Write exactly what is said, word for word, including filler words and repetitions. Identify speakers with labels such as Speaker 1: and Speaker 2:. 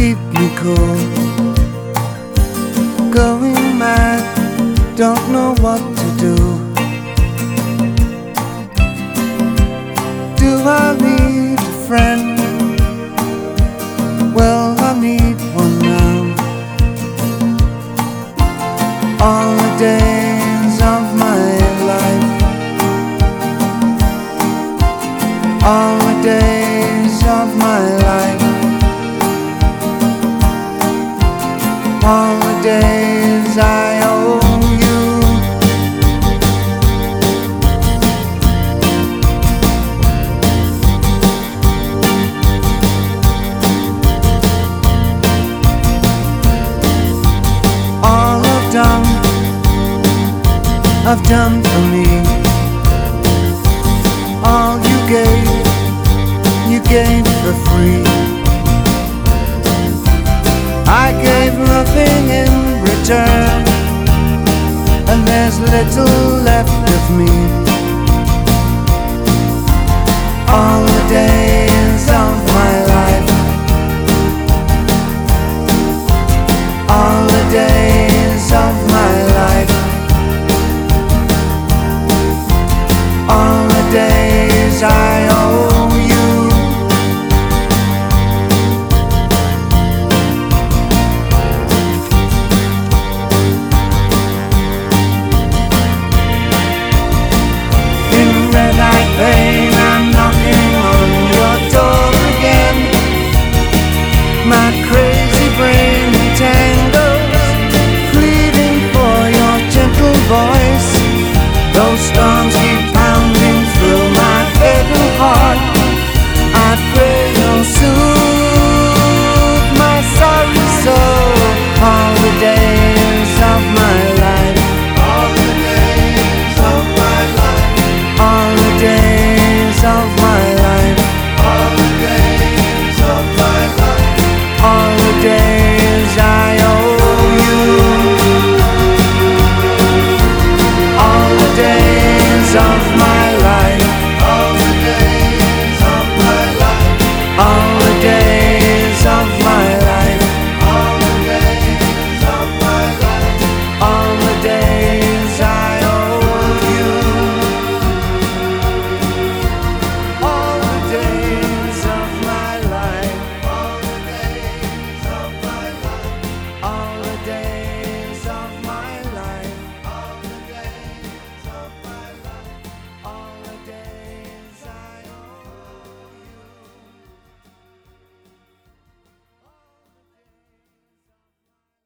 Speaker 1: keep me cool. Going mad, don't know what to do. Do I need a friend? Well, I need one now. All the days of my life, all the days of my life, all the days I owe you. All I've done, I've done for me. All you gave, you gave for free. I gave nothing in return, and there's little left of me. All the days